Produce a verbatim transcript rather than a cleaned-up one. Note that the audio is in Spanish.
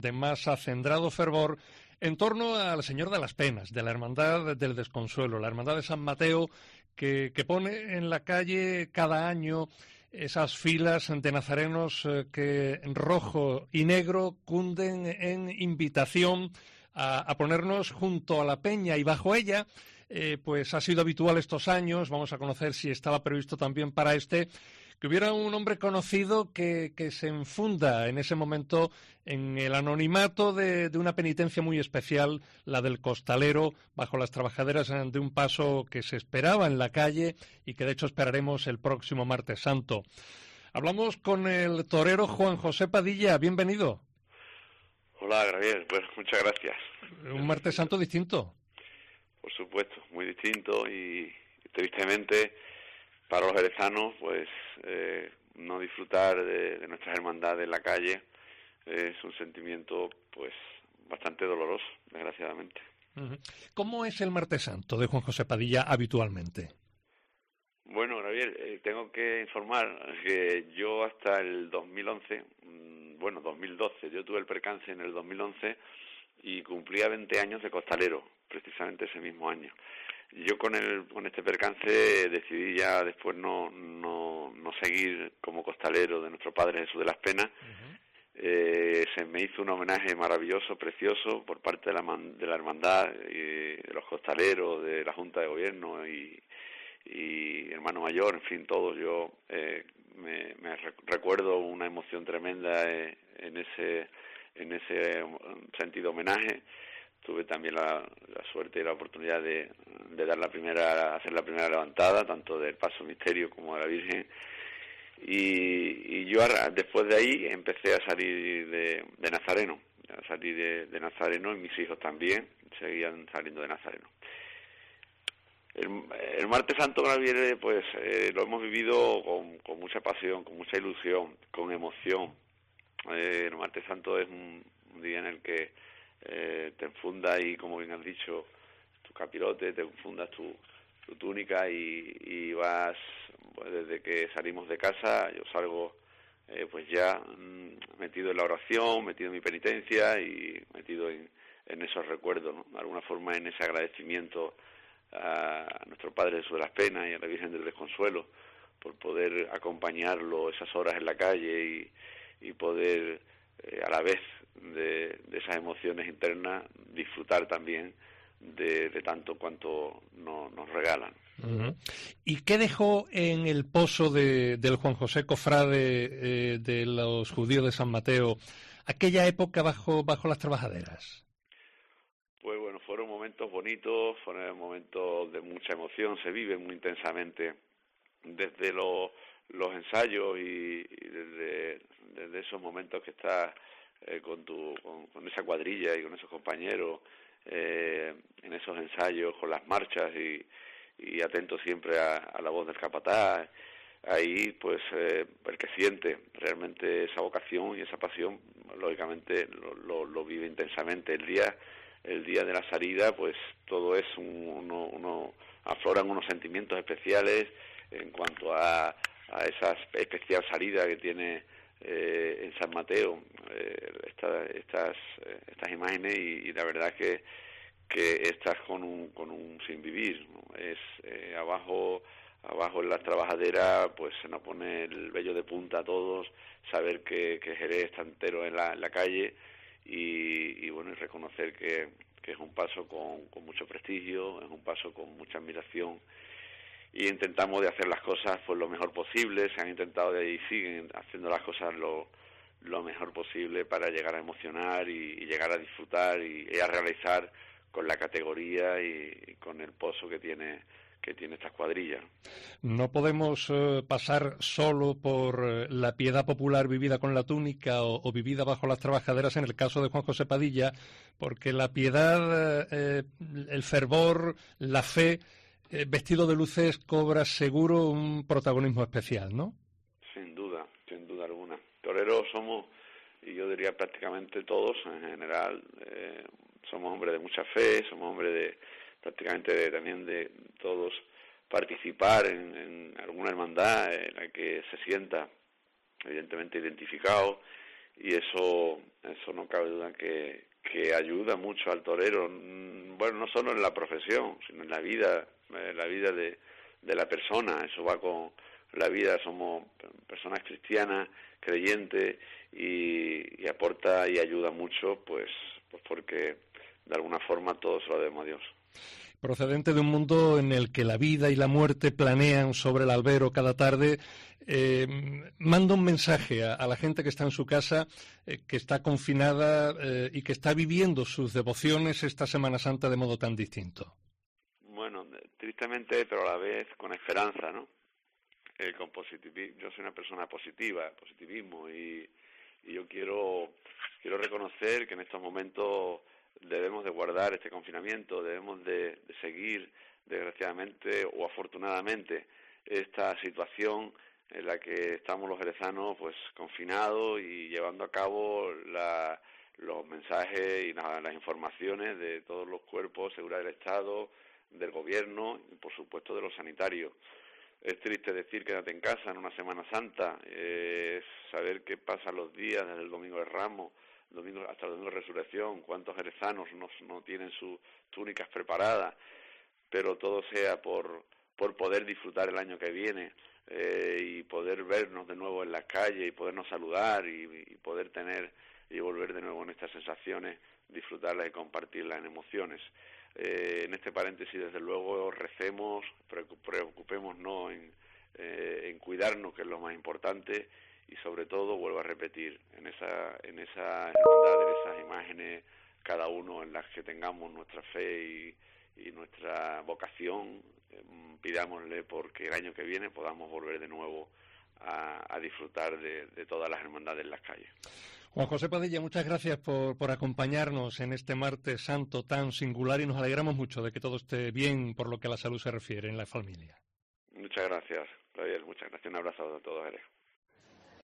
de más acendrado fervor en torno al Señor de las Penas, de la Hermandad del Desconsuelo, la Hermandad de San Mateo, que, que pone en la calle cada año esas filas de nazarenos eh, que en rojo y negro cunden en invitación a, a ponernos junto a la peña, y bajo ella eh, pues ha sido habitual estos años, vamos a conocer si estaba previsto también para este, que hubiera un hombre conocido que, que se enfunda en ese momento en el anonimato de, de una penitencia muy especial, la del costalero, bajo las trabajaderas de un paso que se esperaba en la calle y que de hecho esperaremos el próximo Martes Santo. Hablamos con el torero Juan José Padilla. Bienvenido. Hola, Gabriel. Pues muchas gracias. Un Martes Santo distinto. Por supuesto, muy distinto y, y tristemente para los jerezanos, pues eh, no disfrutar de, de nuestras hermandades en la calle eh, es un sentimiento pues bastante doloroso, desgraciadamente. ¿Cómo es el Martes Santo de Juan José Padilla habitualmente? Bueno, Gabriel, eh, tengo que informar que yo hasta el dos mil once, bueno, dos mil doce, yo tuve el percance en el dos mil once y cumplía veinte años de costalero, precisamente ese mismo año. Yo con el con este percance decidí ya después no no no seguir como costalero de nuestro Padre Jesús de las Penas. Uh-huh. Eh, se me hizo un homenaje maravilloso, precioso, por parte de la, de la hermandad, y de los costaleros, de la Junta de Gobierno y, y hermano mayor, en fin, todos. Yo eh, me, me recuerdo una emoción tremenda eh, en ese en ese sentido homenaje. Tuve también la, la suerte y la oportunidad de, de dar la primera, hacer la primera levantada, tanto del Paso Misterio como de la Virgen. Y, y yo después de ahí empecé a salir de, de Nazareno, a salir de, de Nazareno, y mis hijos también seguían saliendo de Nazareno. El, el Martes Santo, Gabriel, pues eh, lo hemos vivido con, con mucha pasión, con mucha ilusión, con emoción. Eh, el Martes Santo es un, un día en el que Eh, te enfundas y, como bien has dicho, tu capirote, te enfundas tu, tu túnica y, y vas, pues, desde que salimos de casa, yo salgo eh, pues ya mmm, metido en la oración, metido en mi penitencia y metido en, en esos recuerdos, ¿no? De alguna forma en ese agradecimiento a nuestro Padre Jesús de las Penas y a la Virgen del Desconsuelo por poder acompañarlo esas horas en la calle y, y poder eh, a la vez De, de esas emociones internas, disfrutar también de, de tanto cuanto no, nos regalan. Uh-huh. ¿Y qué dejó en el pozo de, del Juan José Cofrade eh, de los judíos de San Mateo aquella época bajo, bajo las trabajaderas? Pues bueno, fueron momentos bonitos, fueron momentos de mucha emoción, se viven muy intensamente desde los, los ensayos y, y desde, desde esos momentos que estás Eh, con tu con, con esa cuadrilla y con esos compañeros eh, en esos ensayos, con las marchas y, y atento siempre a, a la voz del capataz. Ahí pues eh, el que siente realmente esa vocación y esa pasión, lógicamente lo, lo, lo vive intensamente. El día el día de la salida pues todo es un, uno, uno afloran unos sentimientos especiales en cuanto a, a esa especial salida que tiene Eh, en San Mateo, eh, esta, estas estas imágenes y, y la verdad que que estás con un con un sin vivir, ¿no? Es eh, abajo abajo en las trabajaderas pues se nos pone el vello de punta a todos, saber que, que Jerez está entero en la, en la calle y, y bueno, y reconocer que, que es un paso con, con mucho prestigio, es un paso con mucha admiración. Y intentamos de hacer las cosas pues lo mejor posible, se han intentado y siguen haciendo las cosas lo, lo mejor posible para llegar a emocionar y, y llegar a disfrutar y, y a realizar con la categoría y, y con el pozo que tiene que tiene esta cuadrilla. No podemos eh, pasar solo por eh, la piedad popular vivida con la túnica o, o vivida bajo las trabajaderas en el caso de Juan José Padilla, porque la piedad, eh, el fervor, la fe, Eh, vestido de luces cobra seguro un protagonismo especial, ¿no? Sin duda, sin duda alguna. Toreros somos, y yo diría prácticamente todos en general, eh, somos hombres de mucha fe, somos hombres de prácticamente de, también de todos participar en, en alguna hermandad en la que se sienta evidentemente identificado y eso eso no cabe duda que, que ayuda mucho al torero, bueno, no solo en la profesión, sino en la vida, en la vida de, de la persona. Eso va con la vida, somos personas cristianas, creyentes, y, y aporta y ayuda mucho, pues, pues porque de alguna forma todo se lo debemos a Dios. Procedente de un mundo en el que la vida y la muerte planean sobre el albero cada tarde, eh, manda un mensaje a, a la gente que está en su casa, eh, que está confinada eh, y que está viviendo sus devociones esta Semana Santa de modo tan distinto. Bueno, tristemente, pero a la vez con esperanza, ¿no? Eh, con positivismo. Yo soy una persona positiva, positivismo, y, y yo quiero quiero reconocer que en estos momentos debemos de guardar este confinamiento, debemos de, de seguir, desgraciadamente o afortunadamente, esta situación en la que estamos los jerezanos pues confinados y llevando a cabo la, los mensajes y la, las informaciones de todos los cuerpos de seguridad del Estado, del Gobierno y por supuesto de los sanitarios. Es triste decir quédate en casa en una Semana Santa, eh, saber qué pasa los días desde el Domingo de Ramos, domingo hasta el Domingo de Resurrección, cuántos jerezanos no, no tienen sus túnicas preparadas, pero todo sea por, por poder disfrutar el año que viene eh, y poder vernos de nuevo en las calles y podernos saludar y, y poder tener y volver de nuevo en estas sensaciones, disfrutarlas y compartirlas en emociones. Eh, en este paréntesis, desde luego, recemos, preocupémonos en, eh, en cuidarnos, que es lo más importante, y sobre todo, vuelvo a repetir, en esa en esa hermandad, en esas imágenes, cada uno en las que tengamos nuestra fe y, y nuestra vocación, eh, pidámosle porque el año que viene podamos volver de nuevo a, a disfrutar de, de todas las hermandades en las calles. Juan José Padilla, muchas gracias por, por acompañarnos en este martes santo tan singular y nos alegramos mucho de que todo esté bien por lo que a la salud se refiere en la familia. Muchas gracias, Javier, muchas gracias. Un abrazo a todos.